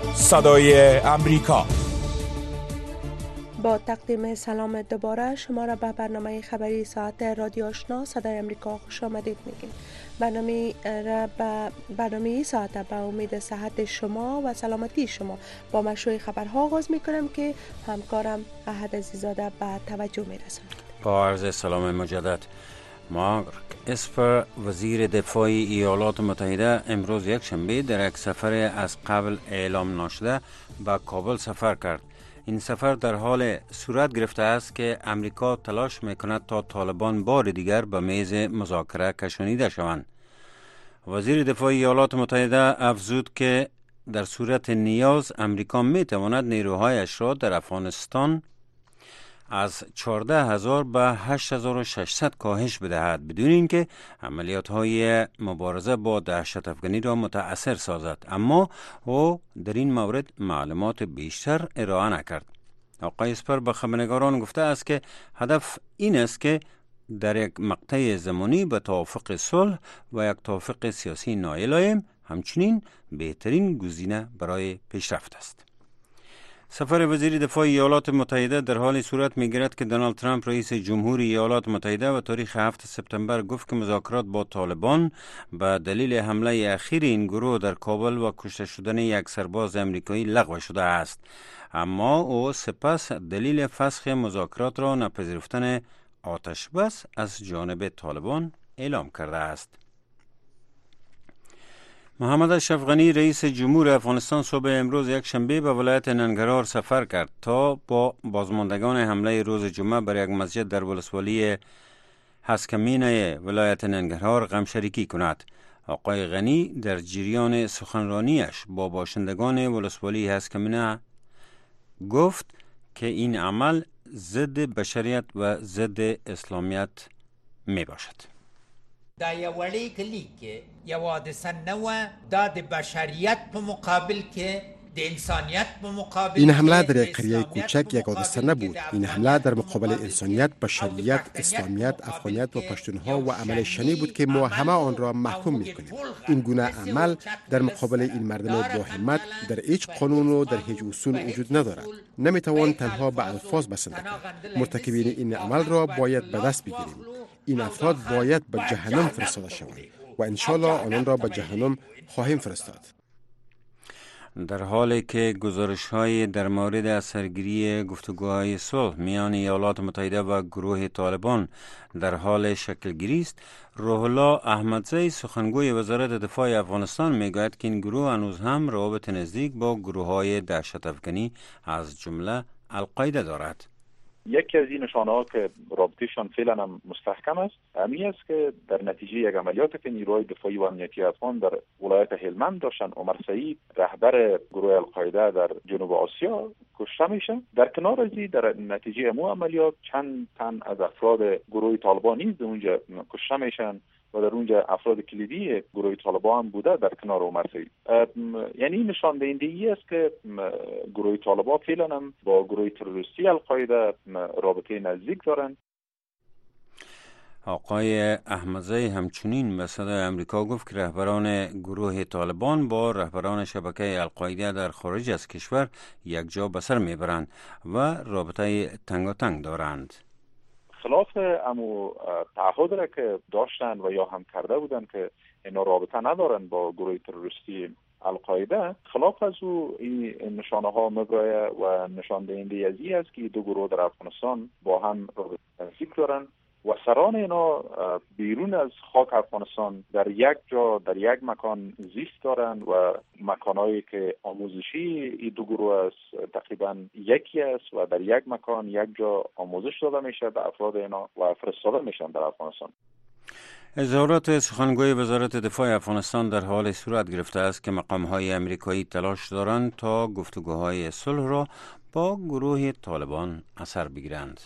صدای امریکا. با تقدیم سلام دوباره شما را به برنامه خبری ساعت رادیو آشنا صدای امریکا خوش آمدید میگیم. برنامه ساعت به امید صحت شما و سلامتی شما با مشروع خبرها آغاز میکنم که همکارم احد عزیزاده به توجه میرساند. با عرض سلام مجدد. مارک اسپر وزیر دفاع ایالات متحده امروز یک شنبه در یک سفر از قبل اعلام نشده به کابل سفر کرد. این سفر در حال صورت گرفته است که امریکا تلاش میکند تا طالبان بار دیگر به میز مذاکره کشانیده شوند. وزیر دفاع ایالات متحده افزود که در صورت نیاز امریکا میتواند نیروهایش را در افغانستان از 14,000 به 8,600 کاهش بدهد بدون اینکه عملیات‌های مبارزه با دهشت افغانی را متأثر سازد، اما او در این مورد معلومات بیشتر ارائه نکرد. آقای اسپر به خبرنگاران گفته است که هدف این است که در یک مقطع زمانی به توافق صلح و یک توافق سیاسی نائل آییم، همچنین بهترین گزینه برای پیشرفت است. سفر وزیر دفاع ایالات متحده در حال صورت می‌گیرد که دونالد ترامپ رئیس جمهور ایالات متحده و تاریخ 7 سپتامبر گفت که مذاکرات با طالبان به دلیل حمله اخیر این گروه در کابل و کشته شدن یک سرباز امریکایی لغو شده است، اما او سپس دلیل فسخ مذاکرات را نپذیرفتن آتش بس از جانب طالبان اعلام کرده است. محمد اشرف غنی رئیس جمهور افغانستان صبح امروز یک شنبه به ولایت ننگرهار سفر کرد تا با بازماندگان حمله روز جمعه بر یک مسجد در ولسوالی هسکمینه ولایت ننگرهار غم شریکی کند. آقای غنی در جریان سخنرانیش با باشندگان ولسوالی هسکمینه گفت که این عمل ضد بشریت و ضد اسلامیت می باشد. دا یو وړی کلی کې یو حادثه نوه دا د بشریت په مقابل کې د انسانیت په مقابل. این حمله در یک قریه کوچک یک حادثه نبود. این حمله در مقابل انسانیت، بشریت، اسلامیت، افغانیت و پشتونها و عمل شنی بود که ما همه آن را محکوم می‌کنیم. این گونه عمل در مقابل این مردم با همت در هیچ قانون و در هیچ اصول وجود ندارد. نمیتوان تنها به الفاظ بسنده کرد. مرتکبین این عمل را باید به دست بگیریم. این افراد باید به جهنم فرستاده شوند و انشالله آنان را به جهنم خواهیم فرستاد. در حالی که گزارش‌های در مورد اثرگیری گفتگوهای صلح میان ایالات متحده و گروه طالبان در حال شکلگیری است، روح الله احمدزی سخنگوی وزارت دفاع افغانستان میگوید که این گروه هنوز هم روابط نزدیک با گروه‌های دهشت افغانی از جمله القاعده دارد. یکی از این نشانه‌ها که رابطه‌شان فعلا هم مستحکم است همین است که در نتیجه یک عملیاتی که نیروهای دفاعی و امنیتی افغان در ولایت هلمند داشتن، عمر سعید رهبر گروه القاعده در جنوب آسیا کشته میشه. در کنار از این در نتیجه امو عملیات چند تن از افراد گروه طالبان نیز اونجا کشته میشن و در اونجا افراد کلیدی گروه طالبان هم بوده در کنار عمر سعید. یعنی نشان دهنده است که گروه طالبان فعلا هم با گروه تروریستی القاعده رابطه نزدیک دارند. آقای احمدزی همچنین به صدای امریکا گفت که رهبران گروه طالبان با رهبران شبکه القاعده در خارج از کشور یک جا به سر میبرند و رابطه تنگاتنگ دارند. خلاف امو تعهد را که داشتن و یا هم کرده بودن که اینا رابطه ندارن با گروه تروریستی القاعده، خلاف از او این نشانه ها مبرایه و نشان دهنده از این است که دو گروه در افغانستان با هم رابطه نزدیک دارن و سران اینا بیرون از خاک افغانستان در یک جا در یک مکان زیست دارن و مکانهایی که آموزشی این دو گروه است تقریبا یکی است و در یک مکان یک جا آموزش داده میشه به افراد اینا و فرستاده میشن در افغانستان. اظهارات سخنگوی وزارت دفاع افغانستان در حال صورت گرفته است که مقام‌های امریکایی تلاش دارند تا گفتگوهای صلح را با گروه طالبان اثر بگیرند.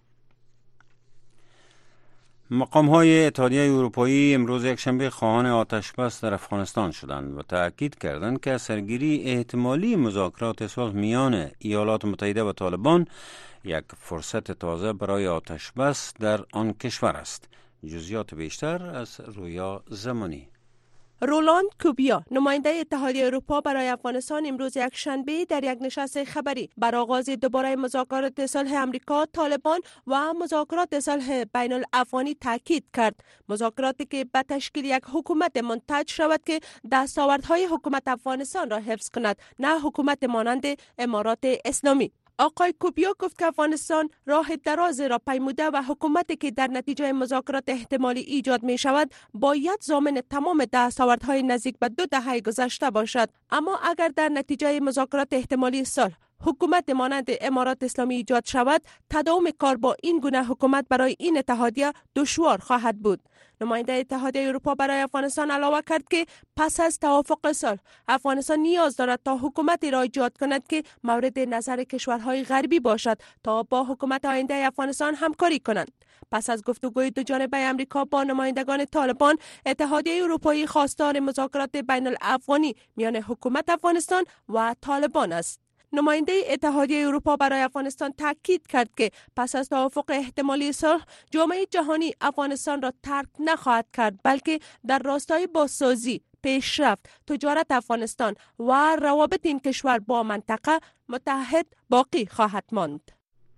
مقام‌های اتحادیه اروپایی امروز یکشنبه خواهان آتش بس در افغانستان شدند و تأکید کردند که سرگیری احتمالی مذاکرات صلح میان ایالات متحده و طالبان یک فرصت تازه برای آتش بس در آن کشور است. جزئیات بیشتر از رویا زمانی. رولاند کوبیا نماینده اتحادیه اروپا برای افغانستان امروز یک شنبه در یک نشست خبری بر آغاز دوباره مذاکرات صلح امریکا، طالبان و مذاکرات صلح بین الافغانی تاکید کرد. مذاکراتی که به تشکیل یک حکومت منتج شود که دستاوردهای حکومت افغانستان را حفظ کند، نه حکومت مانند امارات اسلامی. آقای کوبیا گفت که افغانستان راه دراز را پیموده و حکومتی که در نتیجه مذاکرات احتمالی ایجاد می شود باید ضامن تمام دستاوردهای نزدیک به 2 دهه گذشته باشد. اما اگر در نتیجه مذاکرات احتمالی صلح حکومت مانند امارات اسلامی ایجاد شود، تداوم کار با این گونه حکومت برای این اتحادیه دشوار خواهد بود. نماینده اتحادیه اروپا برای افغانستان علاوه کرد که پس از توافق صلح افغانستان نیاز دارد تا حکومتی را ایجاد کند که مورد نظر کشورهای غربی باشد تا با حکومت آینده افغانستان همکاری کنند. پس از گفتگوی دو جانبه امریکا با نمایندگان طالبان، اتحادیه اروپایی خواستار مذاکرات بین الافغانی میان حکومت افغانستان و طالبان است. نماینده اتحادیه اروپا برای افغانستان تاکید کرد که پس از توافق احتمالی صلح جامعه جهانی افغانستان را ترک نخواهد کرد، بلکه در راستای بازسازی، پیشرفت، تجارت افغانستان و روابط این کشور با منطقه متحد باقی خواهد ماند.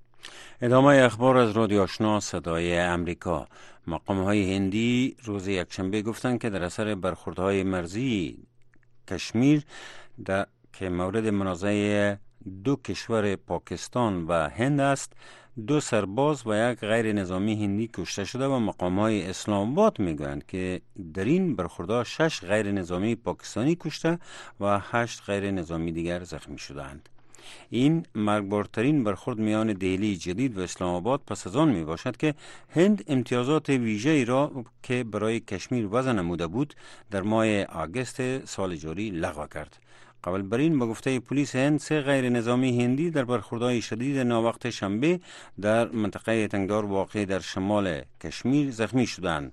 ادامه اخبار از رادیو آشنا صدای امریکا. مقام‌های هندی روز یکشنبه گفتند که در اثر برخوردهای مرزی کشمیر که مورد منازعه 2 کشور پاکستان و هند است، 2 سرباز و 1 غیر نظامی هندی کشته شده و مقام‌های اسلام آباد میگویند که در این برخوردها 6 غیر نظامی پاکستانی کشته و 8 غیر نظامی دیگر زخمی شدند. این مرگبارترین برخورد میان دهلی جدید و اسلام آباد پس از آن می باشد که هند امتیازات ویژه‌ای را که برای کشمیر وضع نموده بود در ماه آگوست سال جاری لغو کرد. قبل بر این به گفته پلیس هند 3 غیر نظامی هندی در برخوردهای شدید ناوقت شنبه در منطقه تنگدار واقع در شمال کشمیر زخمی شدند.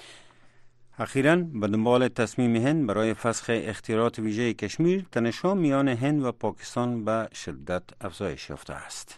اخیراً به دنبال تصمیم هند برای فسخ اختیارات ویژه کشمیر، تنش‌ها میان هند و پاکستان به شدت افزایش یافته است.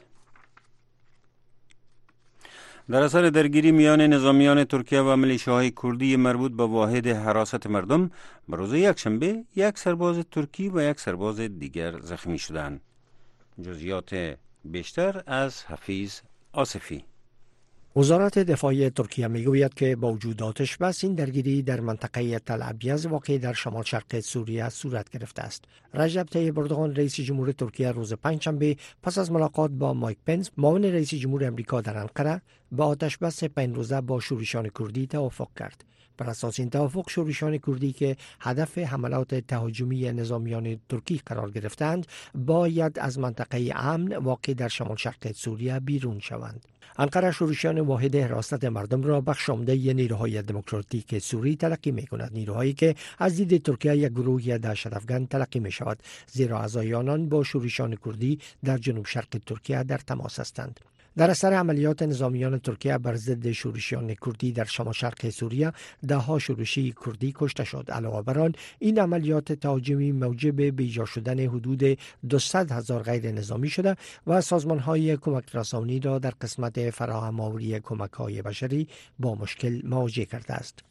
در اثر درگیری میان نظامیان ترکیه و ملیشه‌های کردی مربوط به واحد حراست مردم، به روز یکشنبه 1 سرباز ترکی و 1 سرباز دیگر زخمی شدند. جزئیات بیشتر از حفیظ آصفی. وزارت دفاع ترکیه میگوید که با وجود آتش بس این درگیری در منطقه تل ابیض واقع در شمال شرق سوریه صورت گرفته است. رجب طیب اردوغان رئیس جمهور ترکیه روز پنجشنبه پس از ملاقات با مایک پنس معاون رئیس جمهور آمریکا در انقره با آتش بس 5 روزه با شورشیان کردی توافق کرد. بر اساس این توافق شورشیان کردی که هدف حملات تهاجمی نظامیان ترکی قرار گرفتند باید از منطقه امن واقع در شمال شرق سوریه بیرون شوند. انقره شورشیان واحد حراست مردم را بخش عمده نیروهای دموکراتیک سوری تلقی می‌کند، نیروهایی که از دید ترکیه یک گروه دهشت‌افکن تلقی می‌شود، زیرا اعضای آنان با شورشیان کردی در جنوب شرق ترکیه در تماس هستند. در اثر عملیات نظامیان ترکیه بر ضد شورشیان کردی در شمال شرق سوریه 10 شورشی کردی کشته شد. علاوه بر آن این عملیات تهاجمی موجب بیجا شدن حدود 200,000 غیر نظامی شده و سازمان‌های کمک رسانی را در قسمت فراهم آوری کمک‌های بشری با مشکل مواجه کرده است.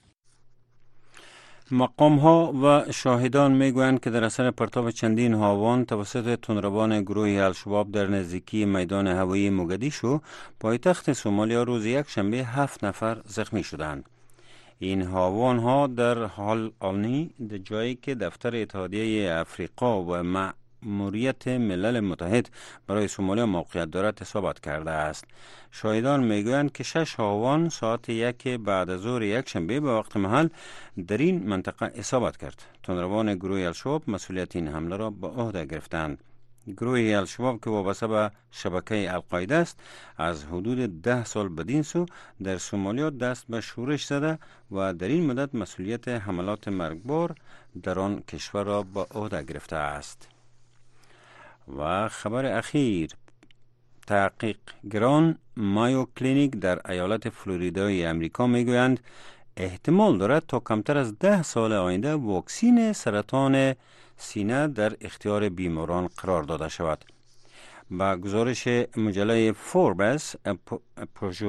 مقام‌ها و شاهدان میگویند که در اثر پرتاب چندین هاوان توسط تندروان گروه الشباب در نزدیکی میدان هوایی موگادیشو پایتخت سومالیا روز یکشنبه 7 نفر زخمی شدند. این هاوان ها در حال آنی در جایی که دفتر اتحادیه افریقا و مأموریت ملل متحد برای سومالیا موقعیت دارد اصابت کرده است. شاهدان میگویند که 6 هاوان ساعت 1 بعد از ظهر یکشنبه به وقت محل در این منطقه اصابت کرد. تندروان گروه الشباب مسئولیت این حمله را به عهده گرفتند. گروه الشباب که وابسته به شبکه القاعده است از حدود 10 سال بدین سو در سومالیا دست به شورش زده و در این مدت مسئولیت حملات مرگبار در آن کشور را به عهده گرفته است. و خبر اخیر، تحقیقگران مایو کلینیک در ایالت فلوریدای امریکا میگویند احتمال دارد تا کمتر از 10 سال آینده واکسین سرطان سینه در اختیار بیماران قرار داده شود. با گزارش مجله فوربس،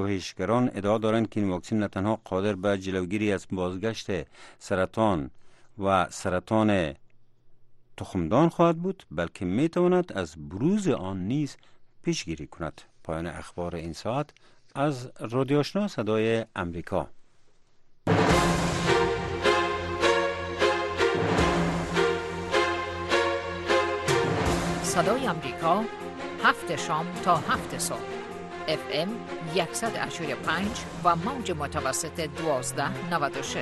پژوهشگران ادعا دارند که این واکسن نه تنها قادر به جلوگیری از بازگشت سرطان و سرطان تخمدان خواهد بود، بلکه می تواند از بروز آن نیز پیشگیری کند. پایان اخبار این ساعت از رادیو آشنا صدای امریکا. صدای امریکا 7 شام تا 7 صبح FM 100.5 و موج متوسط 1296.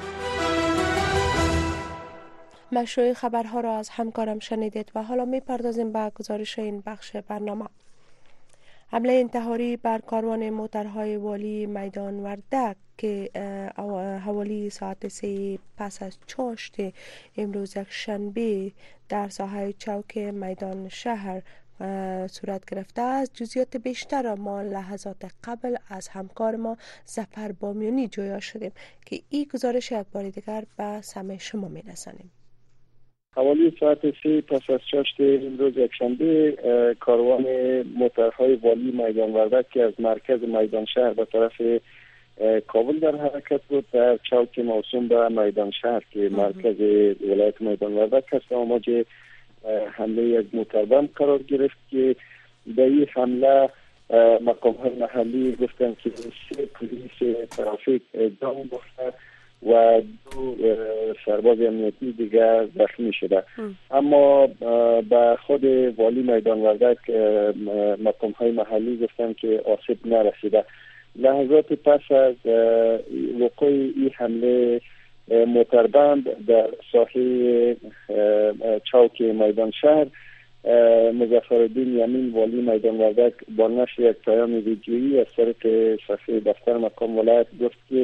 مشروع خبرها را از همکارم شنیدید و حالا میپردازیم به گزارش این بخش برنامه. حمله انتحاری بر کاروان موترهای والی میدان وردک که حوالی ساعت 3 پس از چاشت امروز یکشنبه در ساحه چوک میدان شهر صورت گرفته است. جزئیات بیشتر را ما لحظات قبل از همکار ما ظفر بامیانی جویا شدیم که این گزارش یک بار دیگر به سمع شما میرسانیم. حوالی ساعت 3 پس از چاشت امروز یکشنبه کاروان موترهای والی میدان وردک که از مرکز میدان شهر به طرف کابل در حرکت بود در چوک موسوم به میدان شهر که مرکز ولایت میدان وردک است آماج حمله یک موتربم قرار گرفت که در این حمله مقام های محلی گفتن که 3 پلیس ترافیک جان باخته و 2 سرباز امنیتی دیگر زخمی شده. اما به خود والی میدان وردک مقام های محلی گفتن که آسیب نرسیده. لحظات پس از وقوع این حمله موتربند در ساحه چوک میدان شهر، مظفرالدین یمین والی میدان وردک با نشر یک پیام ویدیویی از طریق صفحه دفتر مقام ولایت گفت که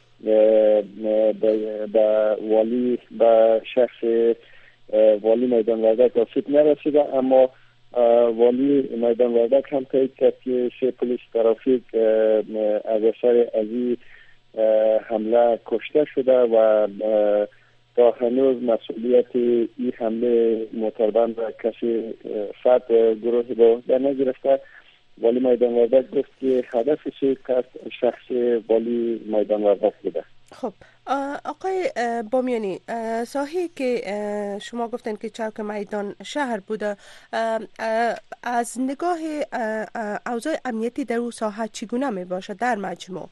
به شخص والی میدان وردک آسیب نرسیده، اما والی میدان وردک هم تایید کرد که 3 پلیس ترافیک از اثر از این حمله کشته شده و تا هنوز مسئولیت این حمله موتربند را کسی فرد گروه با در نگرفته. والی میدان وردک گفت که هدف سوء شخص والی میدان وردک بوده. خب آقای بامیانی، ساحه که شما گفتن که چوک میدان شهر بوده، از نگاه اوضاع امنیتی در اون ساحه چگونه می باشه در مجموع؟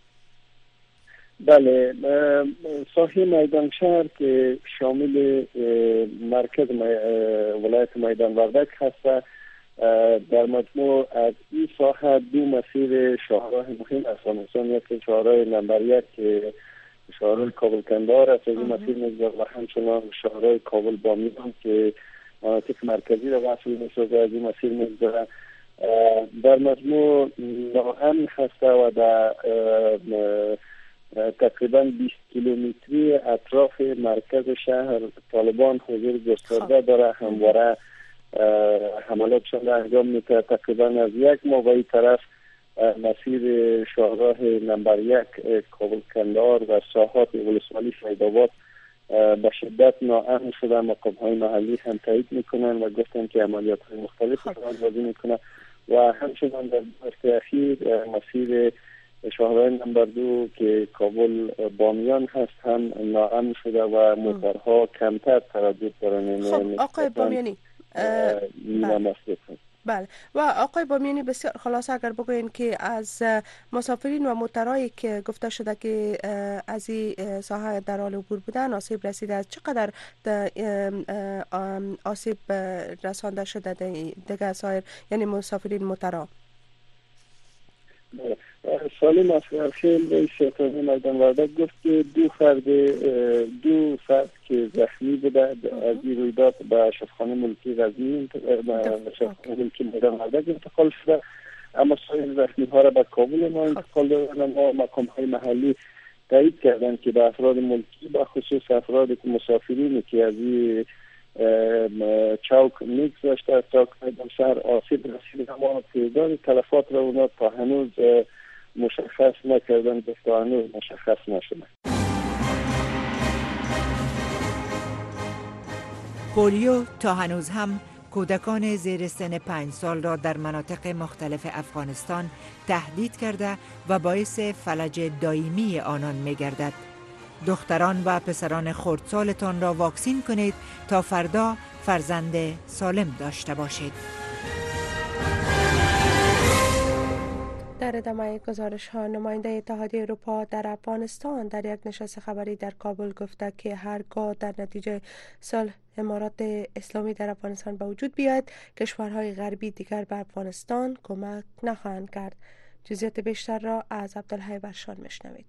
بله، ساحه میدان شهر که شامل مرکز ولایت میدان وردک هست، در مجموع از این ساحه 2 مسیر شاهراه مهم است. مثلا یک شاهراه نمبر 1 که شاهراه کابل کندهار است، از این مسیر میگذره و همچنان شاهراه کابل بامیان که مناطق مرکزی را وصل میسازه از این مسیر میگذره. در مجموع ناامن هست و در تقریبا 20 کیلومتری اطراف مرکز شهر طالبان حضور گسترده داره. همواره حملاتشان را انجام میده. تقریبا از 1 ماه و این طرف مسیر شاهراه نمبر 1 کابل کندهار و ساحات ولسوالی سیدآباد به شدت ناامن شده. مقام های محلی هم تایید میکنن و گفتن که عملیات های مختلف را آغاز میکنن و همچنان در هفته اخیر مسیر شاهراه نمبر 2 که کابل بامیان هست هم ناامن شده و موترها کمتر تردد دارن. خب آقای بامیانی، بله، و آقای بامیانی بسیار خلاصه اگر بگوین که از مسافرین و موترایی که گفته شده که از این ساحه در حال عبور بودن آسیب رسیده، از چقدر آسیب رسانده شده دیگه سایر یعنی مسافرین موترا؟ سالم اسقرخیل رئیس شهرداری میدان وردک گفت که 2 فرد که زخمی بوده از این رویداد به شفاخانه ملکی غزنی شفاخانه ملکی میدان وردک انتقال شده، اما سایر زخمی ها را به کابل ما انتقال دادن. ما مقام های محلی تایید کردن که به افراد ملکی به خصوص افرادی که مسافرینی که از این چوک میگذاشته از چوک میدان شهر آسیب رسیده، اما تعداد تلفات را اونا تا هنوز مشخص نکردن، تا هنوز مشخص نشده. پولیو تا هنوز هم کودکان زیر سن 5 سال را در مناطق مختلف افغانستان تهدید کرده و باعث فلج دائمی آنان می گردد. دختران و پسران خردسالتان را واکسین کنید تا فردا فرزند سالم داشته باشید. در ادامه گزارش ها، نماینده اتحادیه اروپا در افغانستان در یک نشست خبری در کابل گفته که هرگاه در نتیجه صلح امارات اسلامی در افغانستان به وجود بیاید، کشورهای غربی دیگر به افغانستان کمک نخواهند کرد. جزئیات بیشتر را از عبدالحی برشان میشنوید.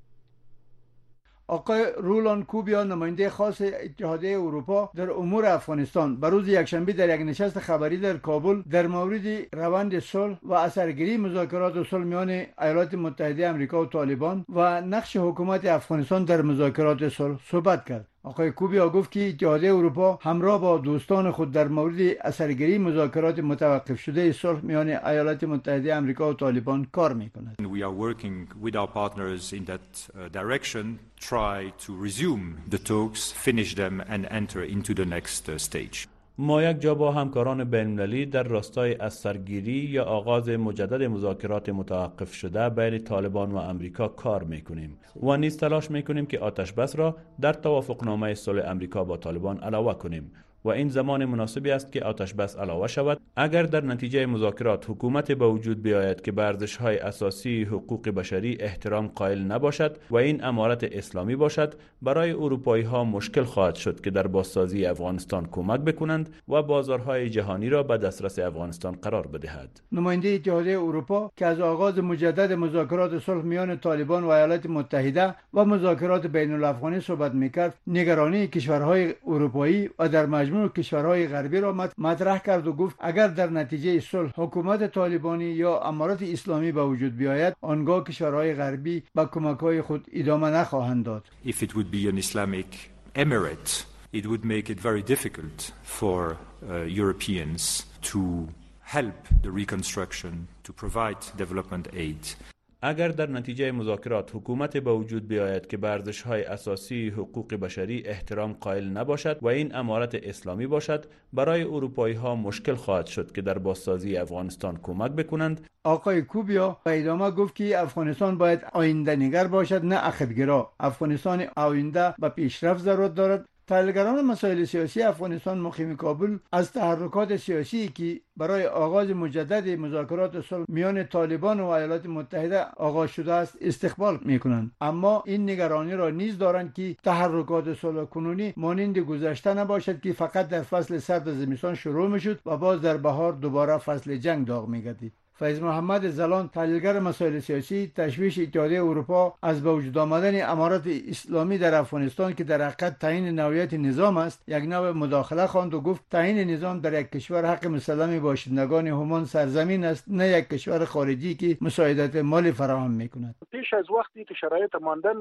آقای رولان کوبیا، نماینده خاص اتحادیه اروپا در امور افغانستان، به روز یکشنبه در یک نشست خبری در کابل در مورد روند صلح و اثرگیری مذاکرات صلح میان ایالات متحده آمریکا و طالبان و نقش حکومت افغانستان در مذاکرات صلح صحبت کرد. آقای کوبیا گفت که اتحادیه اروپا همراه با دوستان خود در مورد اثرگیری مذاکرات متوقف شده صلح میان ایالات متحده آمریکا و طالبان کار می‌کند. We are working with our partners in that direction, try to resume the talks, finish them and enter into the next stage. ما یک جا با همکاران بین‌المللی در راستای اثرگیری یا آغاز مجدد مذاکرات متوقف شده بین طالبان و امریکا کار میکنیم و نیز تلاش میکنیم که آتش بس را در توافقنامه صلح امریکا با طالبان علاوه کنیم و این زمان مناسبی است که آتش بس علاوه شود اگر در نتیجه مذاکرات حکومت به وجود بیاید که به ارزش‌های اساسی حقوق بشری احترام قائل نباشد و این امارت اسلامی باشد. برای اروپایی‌ها مشکل خواهد شد که در بازسازی افغانستان کمک بکنند و بازارهای جهانی را به دسترس افغانستان قرار بدهد. نماینده اتحادیه اروپا که از آغاز مجدد مذاکرات صلح میان طالبان و ایالات متحده و مذاکرات بین‌الافغانی صحبت می‌کرد، نگرانی کشورهای اروپایی و در مجموع کشورهای غربی را مطرح کرد و گفت اگر در نتیجه صلح حکومت طالبانی یا امارت اسلامی به وجود بیاید، آنگاه کشورهای غربی به کمک‌های خود ادامه نخواهند داد. If it would be an Islamic emirate, it would make it very difficult for Europeans to help the reconstruction, to provide development aid. اگر در نتیجه مذاکرات حکومت به وجود بیاید که به ارزش‌های اساسی حقوق بشری احترام قائل نباشد و این امارت اسلامی باشد، برای اروپایی‌ها مشکل خواهد شد که در بازسازی افغانستان کمک بکنند. آقای کوبیا به ادامه گفت که افغانستان باید آینده نگر باشد، نه عقب‌گرا. افغانستان آینده به پیشرفت ضرورت دارد. تحلیلگران مسائل سیاسی افغانستان مقیم کابل از تحرکات سیاسی که برای آغاز مجدد مذاکرات صلح میان طالبان و ایالات متحده آغاز شده است استقبال میکنند، اما این نگرانی را نیز دارند که تحرکات صلح کنونی مانند گذشته نباشد که فقط در فصل سرد زمستان شروع میشد و باز در بهار دوباره فصل جنگ داغ میگردید. فیض محمد زلان، تحلیلگر مسائل سیاسی، تشویش اتحادیه اروپا از به وجود آمدن امارات اسلامی در افغانستان که در حقیقت تعیین نوعیت نظام است، یک نوع مداخله خواند و گفت تعیین نظام در یک کشور حق مسلم باشندگان همان سرزمین است، نه یک کشور خارجی که مساعدت مالی فراهم میکند. پیش از وقتی که شرایط ماندن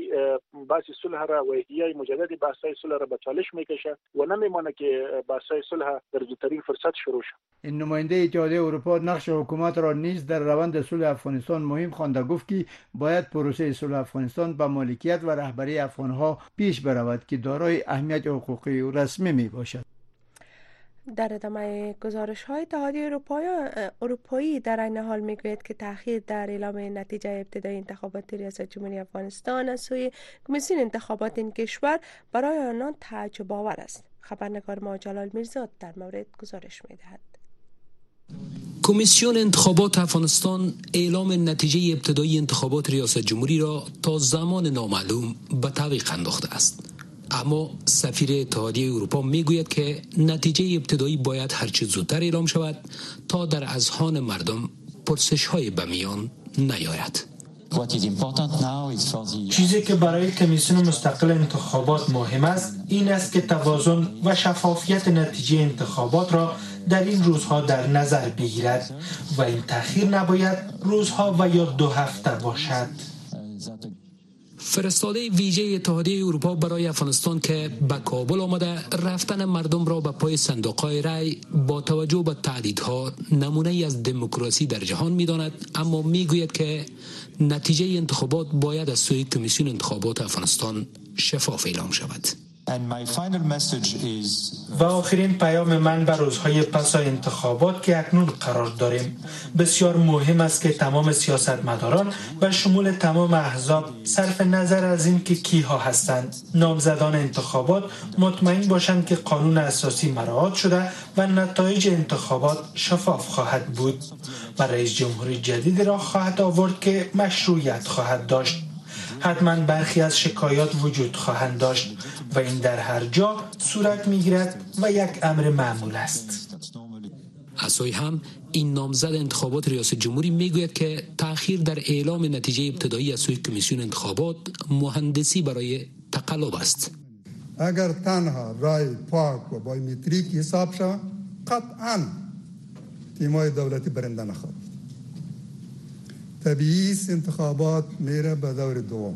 بحث صلح را و احیای مجدد بحث‌های صلح را به چالش میکشه و نمیمانه که بحث‌های صلح در زودترین فرصت شروع شود. این نماینده اتحادیه اروپا نقش حکومت را نیز در روند صلح افغانستان مهم خوانده، گفت که باید پروسه صلح افغانستان به مالکیت و رهبری افغانها پیش برود که دارای اهمیت حقوقی و رسمی می باشد. در ادامه گزارش های اتحادیه اروپایی در این حال میگوید که تأخیر در اعلام نتیجه ابتدایی انتخابات ریاست جمهوری افغانستان از سوی کمیسیون انتخابات این کشور برای آنان تعجب آور است. خبرنگار ما جلال میرزاد در مورد گزارش میدهد. کمیسیون انتخابات افغانستان اعلام نتیجه ابتدایی انتخابات ریاست جمهوری را تا زمان نامعلوم به تعویق انداخته است. اما سفیر اتحادیه اروپا میگوید که نتیجه ابتدایی باید هرچه زودتر اعلام شود تا در اذهان مردم پرسش‌های به میان نیاید. چیزی که برای کمیسیون مستقل انتخابات مهم است این است که توازن و شفافیت نتیجه انتخابات را در این روزها در نظر بگیرد و این تأخیر نباید روزها و یا 2 هفته باشد. فرستاده ویژه اتحادیه اروپا برای افغانستان که به کابل آمده رفتن مردم را به پای صندوق‌های رای با توجه به تهدیدها نمونه‌ای از دموکراسی در جهان می‌داند، اما می‌گوید که نتیجه انتخابات باید از سوی کمیسیون انتخابات افغانستان شفاف اعلام شود. و آخرین پیام من بر روزهای پس از انتخابات که اکنون قرار داریم. بسیار مهم است که تمام سیاستمداران و شمول تمام احزاب صرف نظر از این که کیها هستند، نامزدان انتخابات مطمئن باشند که قانون اساسی مراعات شده و نتایج انتخابات شفاف خواهد بود و رئیس جمهوری جدید را خواهد آورد که مشروعیت خواهد داشت. حتما برخی از شکایات وجود خواهند داشت و این در هر جا صورت میگیرد و یک امر معمول است. از سوی هم این نامزد انتخابات ریاست جمهوری میگوید که تأخیر در اعلام نتیجه ابتدایی از سوی کمیسیون انتخابات مهندسی برای تقلب است. اگر تنها رای پاک و بایومتریک حساب شود قطعاً تیمای دولتی برنده نخواهد. طبیعی انتخابات میره به دور دوم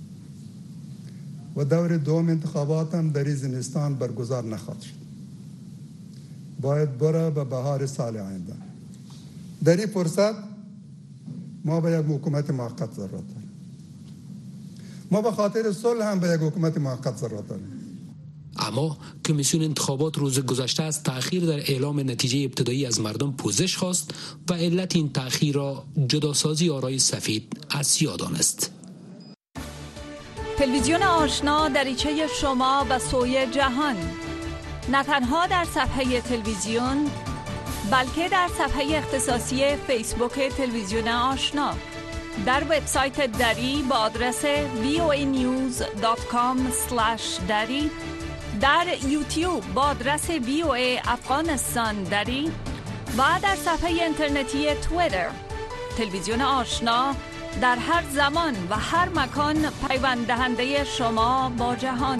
و دور دوم انتخابات هم در زمستان برگزار نخواهد شد. باید بره به بهار سال آینده. در این فرصت ما به یک حکومت موقت ضرورت داریم. ما به خاطر صلح هم به یک حکومت موقت ضرورت داریم. اما کمیسیون انتخابات روز گذشته از تأخیر در اعلام نتیجه ابتدایی از مردم پوزش خواست و علت این تأخیر را جداسازی آرای سفید اسیا دانست. تلویزیون آشنا دریچه شما به سوی جهان، نه تنها در صفحه تلویزیون بلکه در صفحه اختصاصی فیسبوک تلویزیون آشنا، در وبسایت دری با آدرس voanews.com/dari، در یوتیوب با آدرس VOA افغانستان دری و در صفحه اینترنتی توییتر. تلویزیون آشنا در هر زمان و هر مکان پیوند دهنده شما با جهان.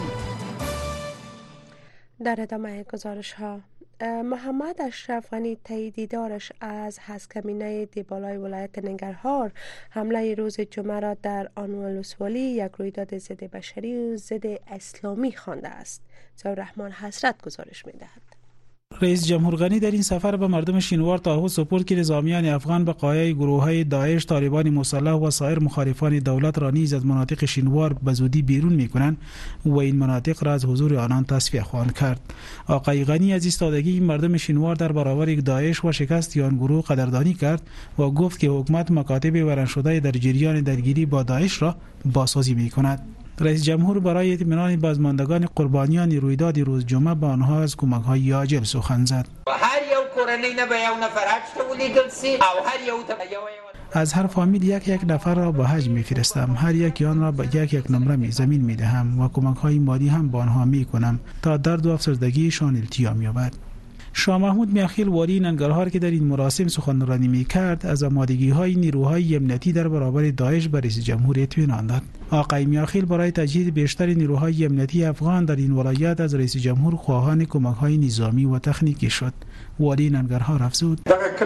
در ادامه گزارش ها، محمد اشرف غنی طی دیدارش از هسکمینه دیبالای ولایت ننگرهار حمله روز جمعه را در آن ولسوالی یک رویداد ضد بشری و ضد اسلامی خوانده است. ضیاءالرحمن حسرت گزارش می‌دهد. رئیس جمهور غنی در این سفر به مردم شینوار تعهد سپرد که نظامیان افغان به قایه گروه‌های داعش، طالبان مسلح و سایر مخالفان دولت را نیز از مناطق شینوار به زودی بیرون می‌کنند و این مناطق را از حضور آنان تصفیه خواهند کرد. آقای غنی از ایستادگی مردم شینوار در برابر داعش و شکست آن گروه قدردانی کرد و گفت که حکومت مکاتب ورن شده در جریان درگیری با داعش را بازسازی می‌کند. رئیس جمهور برای اطمینان بازماندگان قربانیان رویداد روز جمعه به آنها از کمک‌های عاجل سخن زد. هر یو کورنۍ نه به یو نفر حج ولیدل سی او هر یو از هر فامیل یک نفر را به حج می‌فرستم، هر یک آن را به یک نمره زمین می‌دهم و کمک‌های مالی هم به آنها می‌کنم تا درد و افسردگیشان التیام یابد. شاه محمود میاخیل والی ننگرهار که در این مراسم سخنرانی می‌کرد از آمادگی‌های نیروهای امنیتی در برابر داعش به رئیس جمهور اطمینان داد. آقای میاخیل برای تجهیز بیشتر نیروهای امنیتی افغان در این ولایت از رئیس جمهور خواهان کمک‌های نظامی و تکنیکی شد. والی ننگرهار افزود: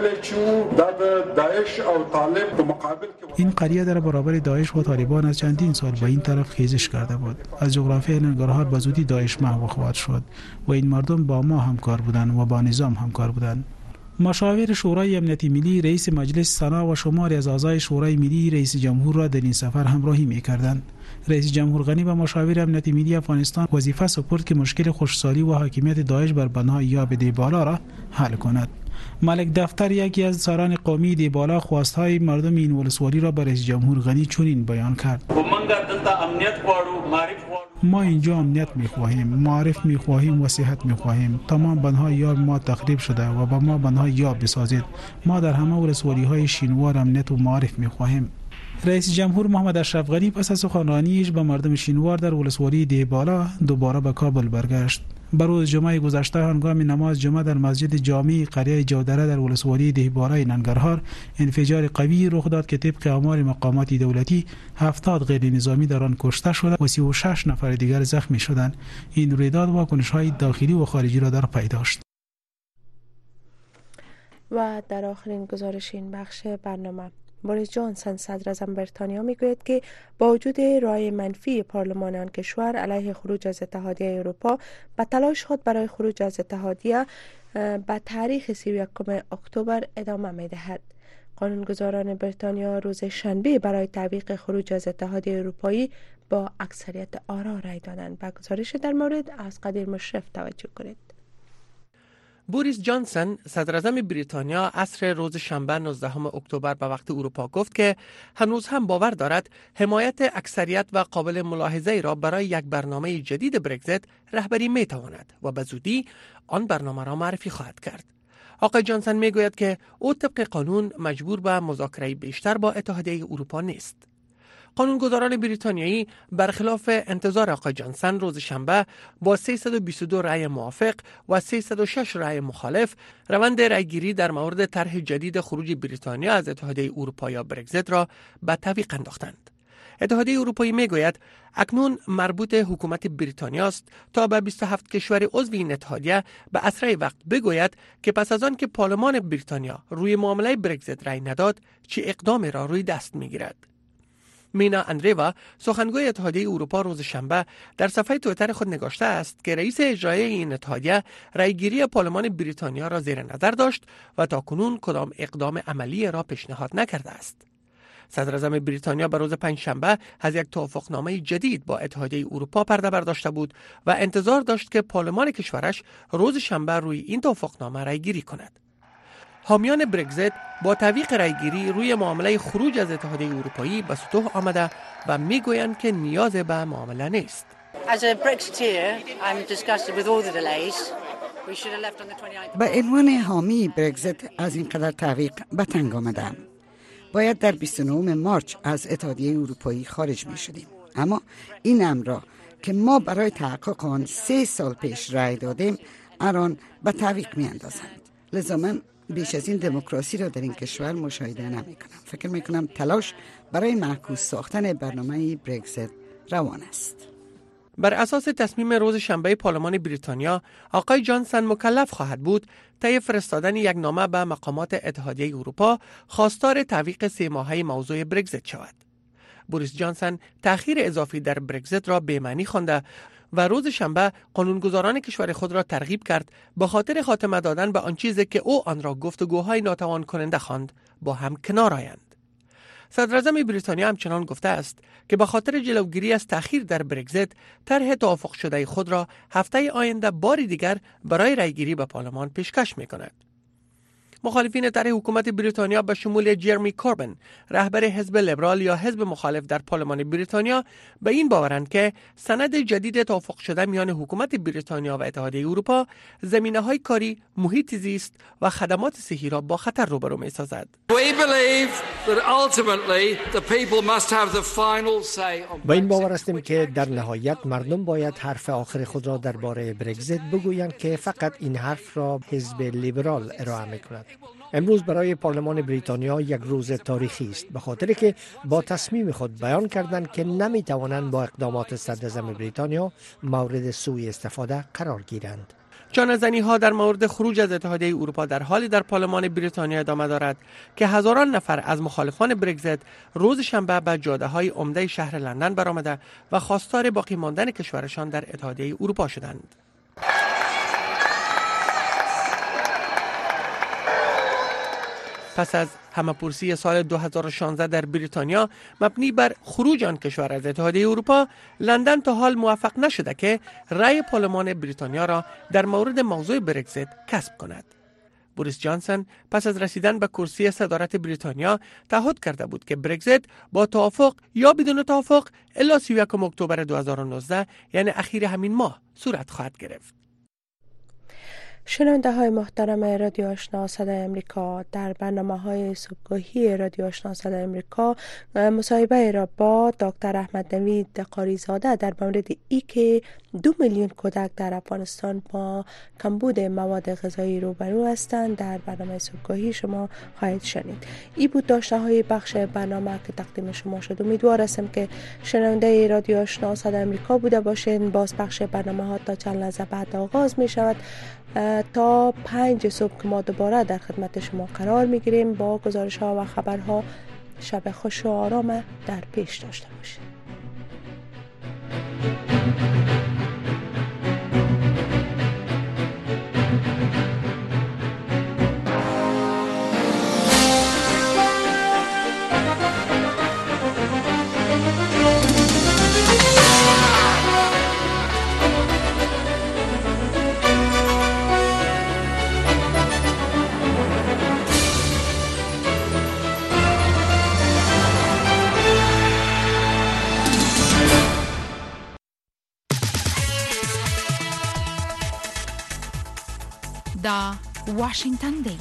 این قریه در برابر داعش و طالبان از چندین سال به این طرف خیزش کرده بود. از جغرافیای ننگرهار به زودی داعش محو خواهد شد و این مردم با ما همکار بودند و با نظام همکار بودند. مشاور شورای امنیتی ملی، رئیس مجلس سنا و شماری از اعضای شورای ملی رئیس جمهور را در این سفر همراهی می‌کردند. رئیس جمهور غنی به مشاور امنیتی ملی افغانستان وظیفه سپرد که مشکل خشکسالی و حاکمیت داعش بر بنای یاب دیبالا را حل کند. ملک دفتر، یکی از سران قومی دیبالا، خواستهای مردم این ولسوالی را به رئیس جمهور غنی چنین بیان کرد: ما اینجا امنیت می‌خواهیم، معرف می‌خواهیم و صحت می‌خواهیم. تمام بنهای یاب ما تخریب شده و با ما بنهای یاب بسازید. ما در همه ولسوالی‌های شینوار امنیت و معرف می‌خواهیم. رئیس جمهور محمد اشرف غنی پس از سخنرانیش به مردم شینوار در ولسوالی دیبالا دوباره به کابل برگشت. بر روز جمعه گذشته هنگام نماز جمعه در مسجد جامع قریه جودره در ولسوالی دیبالای ننگرهار انفجار قوی رخ داد که طبق آمار مقامات دولتی 70 غیر نظامی در آن کشته شده و 36 نفر دیگر زخمی شدند. این رویداد واکنش‌های داخلی و خارجی را در پی داشت. و در آخرین گزارش این بخش برنامه، بوریس جانسون صدر اعظم بریتانیا میگوید که با وجود رأی منفی پارلمان آن کشور علیه خروج از اتحادیه اروپا، به تلاش خود برای خروج از اتحادیه به تاریخ 31 اکتبر ادامه می‌دهد. قانونگذاران بریتانیا روز شنبه برای تعویق خروج از اتحادیه اروپایی با اکثریت آرا رای دادند. به گزارش در مورد از قدیر مشرف توجه کنید. بوریس جانسن صدراعظم بریتانیا عصر روز شنبه 19 اکتبر به وقت اروپا گفت که هنوز هم باور دارد حمایت اکثریت و قابل ملاحظه را برای یک برنامه جدید برگزیت رهبری می تواند و به زودی آن برنامه را معرفی خواهد کرد. آقای جانسن می گوید که او طبق قانون مجبور به مذاکره بیشتر با اتحادیه اروپا نیست. قانونگذاران بریتانیایی برخلاف انتظار آقای جانسن روز شنبه با 322 رأی موافق و 306 رأی مخالف روند رأیگیری در مورد طرح جدید خروج بریتانیا از اتحادیه اروپا یا برگزیت را به تعویق انداختند. اتحادیه اروپایی میگوید اکنون مربوط حکومت بریتانیا است تا به 27 کشور عضو این اتحادیه به اسرع وقت بگوید که پس از آن که پارلمان بریتانیا روی معامله برگزیت رأی نداد چه اقدامی را روی دست میگیرد. مینا اندریوا سخنگوی اتحادیه اروپا روز شنبه در صفحه توییتر خود نگاشته است که رئیس اجرایی این اتحادیه رأیگیری پارلمان بریتانیا را زیر نظر داشت و تاکنون کدام اقدام عملی را پیشنهاد نکرده است. صدراعظم بریتانیا به روز پنجشنبه از یک توافقنامه جدید با اتحادیه اروپا پرده برداشته بود و انتظار داشت که پارلمان کشورش روز شنبه روی این توافقنامه رأیگیری کند. حامیان برگزیت با تعویق رأیگیری روی معامله خروج از اتحادیه اروپایی به سطوح آمده و میگویند که نیاز به معامله نیست. به عنوان حامی برگزیت از این قدر تعویق به تنگ آمدم. باید در 29 مارچ از اتحادیه اروپایی خارج می شدیم. اما این امر را که ما برای تحقق آن 3 سال پیش رأی دادیم الان به تعویق می اندازند. لذا من بیش از این دموکراسی را در این کشور مشاهده نمی کنم. فکر می کنم تلاش برای معکوس ساختن برنامه برگزیت روان است. بر اساس تصمیم روز شنبه پارلمان بریتانیا، آقای جانسن مکلف خواهد بود طی فرستادن یک نامه به مقامات اتحادیه اروپا خواستار تعویق 3 ماهه موضوع برگزیت شود. بوریس جانسن تأخیر اضافی در برگزیت را بی‌معنی خوانده و روز شنبه قانونگذاران کشور خود را ترغیب کرد به خاطر خاتمه دادن به آن چیزی که او آن را گفتگوهای ناتوان کننده خواند با هم کنار آیند. صدراعظم بریتانیا همچنان گفته است که به خاطر جلوگیری از تأخیر در برگزیت طرح توافق شده خود را هفته آینده بار دیگر برای رأیگیری به پارلمان پیشکش می‌کند. مخالفین طرح حکومت بریتانیا به شمول جرمی کوربن، رهبر حزب لیبرال یا حزب مخالف در پارلمان بریتانیا، به این باورند که سند جدید توافق شده میان حکومت بریتانیا و اتحادیه اروپا زمینه‌های کاری، محیط زیست و خدمات صحی را با خطر روبرو می‌سازد. با این باور هستیم که در نهایت مردم باید حرف آخر خود را درباره برگزیت بگویند که فقط این حرف را حزب لیبرال ارائه می‌کند. امروز برای پارلمان بریتانیا یک روز تاریخی است، به خاطر که با تصمیم خود بیان کردند که نمی‌توانند با اقدامات صدراعظم بریتانیا مورد سوء استفاده قرار گیرند. چانه‌زنی ها در مورد خروج از اتحادیه اروپا در حالی در پارلمان بریتانیا ادامه دارد که هزاران نفر از مخالفان برگزیت روز شنبه به جاده‌های عمده شهر لندن برآمده و خواستار باقی ماندن کشورشان در اتحادیه اروپا شدند. پس از همه‌پرسی سال 2016 در بریتانیا مبنی بر خروج آن کشور از اتحادیه اروپا، لندن تا حال موفق نشده که رأی پارلمان بریتانیا را در مورد موضوع برگزیت کسب کند. بوریس جانسن پس از رسیدن به کرسی صدارت بریتانیا تعهد کرده بود که برگزیت با توافق یا بدون توافق الی 31 اکتبر 2019 یعنی اخیر همین ماه صورت خواهد گرفت. شنونده های محترم رادیو آشنا صدای امریکا، در برنامه های صبحگاهی رادیو آشنا صدای امریکا مصاحبه را با دکتر احمد نوید قاریزاده در مورد ای که 2 میلیون کودک در افغانستان با کمبود مواد غذایی روبرو هستند در برنامه صبحگاهی شما خواهید شنید. ای بود داشته های بخش برنامه که تقدیم شما شد. امیدوار هستم که شنونده رادیو آشنا صدای امریکا بوده باشین. باز بخش برنامه ها تا چند لحظه بعد آغاز می شود. تا 5 صبح که ما دوباره در خدمت شما قرار می گیریم با گزارش ها و خبرها. شب خوش و آرام در پیش داشته باشید. اینجا واشنگتن دی.